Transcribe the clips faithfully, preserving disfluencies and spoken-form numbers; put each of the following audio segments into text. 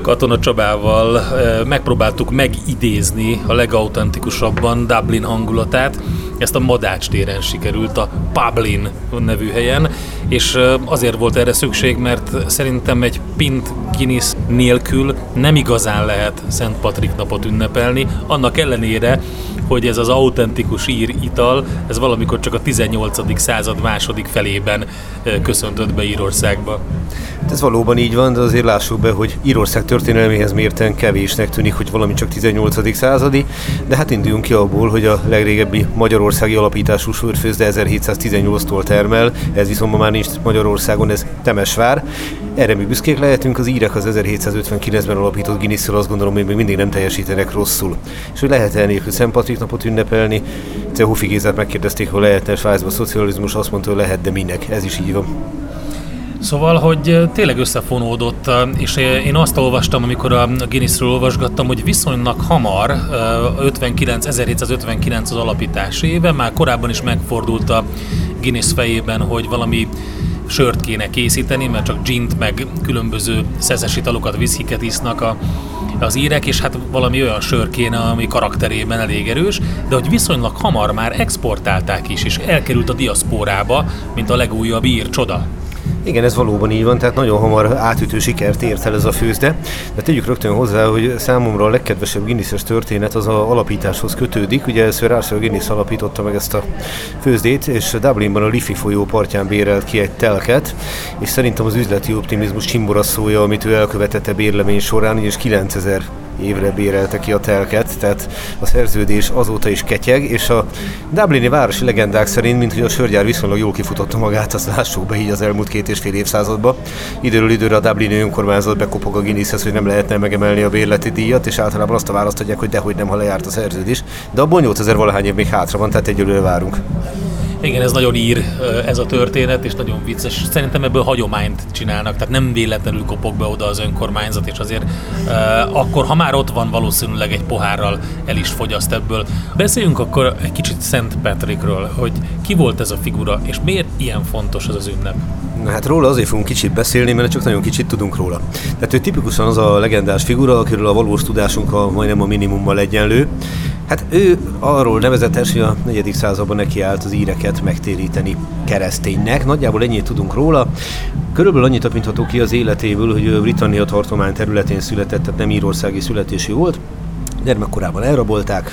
Katona Csabával megpróbáltuk megidézni a legautentikusabban Dublin hangulatát. Ezt a Madács téren sikerült, a Publin nevű helyen, és azért volt erre szükség, mert szerintem egy pint Guinness nélkül nem igazán lehet Szent Patrik napot ünnepelni, annak ellenére, hogy ez az autentikus ír ital, ez valamikor csak a tizennyolcadik század második felében köszöntött be Írországba. Ez valóban így van, de azért lássuk be, hogy Írország történelméhez mérten kevésnek tűnik, hogy valami csak tizennyolcadik századi, de hát induljunk ki abból, hogy a legrégebbi magyarországi alapítású sörfőzde ezerhétszáztizennyolctól termel, ez viszont ma már nincs Magyarországon, ez Temesvár. Erre mi büszkék lehetünk, az írek az ezerhétszázötvenkilencben alapított Guinness-ről azt gondolom, hogy még mindig nem teljesítenek rosszul. És hogy lehet elnélkül Szent Patrik napot ünnepelni? Cehufi Gézát megkérdezték, hogy lehetne Svájcban szocializmus, azt mondta, hogy lehet, de minek? Ez is így van. Szóval, hogy tényleg összefonódott, és én azt olvastam, amikor a Guinnessről olvasgattam, hogy viszonylag hamar, ötvenkilenc, ezerhétszázötvenkilenc az alapítás éve, már korábban is megfordult a Guinness fejében, hogy valami sört kéne készíteni, mert csak gint meg különböző szeszes italokat, viszkiket isznak a, az írek, és hát valami olyan sör kéne, ami karakterében elég erős, de hogy viszonylag hamar már exportálták is, és elkerült a diaszpórába, mint a legújabb ír csoda. Igen, ez valóban így van, tehát nagyon hamar átütő sikert ért el ez a főzde, de tegyük rögtön hozzá, hogy számomra a legkedvesebb Guinness-es történet az a alapításhoz kötődik. Ugye Sir Arthur Guinness alapította meg ezt a főzdét, és Dublinban a Liffey folyó partján bérelt ki egy telket, és szerintem az üzleti optimizmus csimboraszója, amit ő elkövetette bérlemény során, és kilencezer évre bérelte ki a telket, tehát a szerződés azóta is ketyeg, és a dublini városi legendák szerint, mint hogy a sörgyár viszonylag jól kifutotta magát, azt lássuk be így az elmúlt két és fél évszázadban. Időről időre a dublini önkormányzat bekopog a Guinnesshez, hogy nem lehetne megemelni a bérleti díjat, és általában azt a választ adják, hogy dehogy nem, ha lejárt a szerződés. De abból nyolcezer valahány év még hátra van, tehát egyelőre várunk. Igen, ez nagyon ír ez a történet, és nagyon vicces. Szerintem ebből hagyományt csinálnak, tehát nem véletlenül kopog be oda az önkormányzat, és azért uh, akkor, ha már ott van, valószínűleg egy pohárral el is fogyaszt ebből. Beszéljünk akkor egy kicsit Szent Patrickről, hogy ki volt ez a figura, és miért ilyen fontos ez az ünnep? Na hát róla azért fogunk kicsit beszélni, mert csak nagyon kicsit tudunk róla. Tehát ő tipikusan az a legendás figura, akiről a valós tudásunk a majdnem a minimummal egyenlő. Hát ő arról nevezetes, hogy a negyedik században nekiállt az íreket megtéríteni kereszténynek. Nagyjából ennyit tudunk róla. Körülbelül annyit tapintható ki az életéből, hogy ő Britannia tartomány területén született, tehát nem írországi születésű volt. Gyermekkorában elrabolták,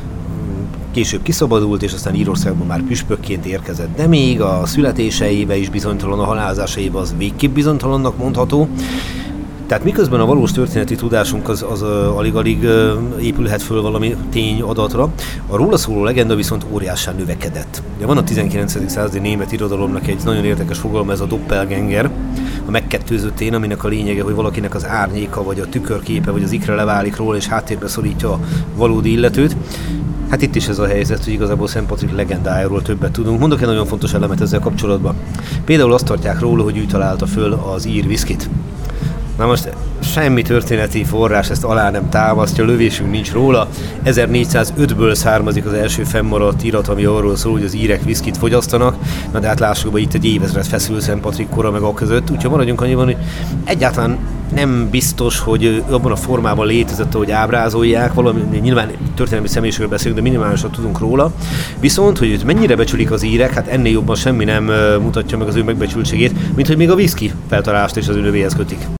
később kiszabadult, és aztán Írországban már püspökként érkezett. De még a születéseibe is bizonytalan, a halálozásaiba az végképp bizonytalannak mondható. Tehát miközben a valós történeti tudásunk az, az uh, alig-alig uh, épülhet föl valami tény adatra, a róla szóló legenda viszont óriássán növekedett. Ugye van a tizenkilencedik századi német irodalomnak egy nagyon érdekes fogalma, ez a doppelganger, a megkettőzött én, aminek a lényege, hogy valakinek az árnyéka, vagy a tükörképe, vagy az ikre leválik róla, és háttérbe szorítja a valódi illetőt. Hát itt is ez a helyzet, hogy igazából Szent Patrik legendájáról többet tudunk. Mondok egy nagyon fontos elemet ezzel kapcsolatban. Például azt tartják róla, hogy ő találta föl az ír viszkit. Na most semmi történeti forrás ezt alá nem támasztja, lövésünk nincs róla. ezernégyszázötből származik az első fennmaradt irat, ami arról szól, hogy az írek viszkit fogyasztanak. Na de hát lássuk be, itt egy évezred feszül Szent Patrik kora meg a között, úgyhogy maradjunk annyiban, hogy egyáltalán nem biztos, hogy abban a formában létezett, ahogy ábrázolják, valami nyilván történelmi személyiségről beszélünk, de minimálisan tudunk róla. Viszont, hogy őt mennyire becsülik az írek, hát ennél jobban semmi nem mutatja meg az ő megbecsültségét, mint hogy még a viszki feltalálást és az ő nevéhez kötik.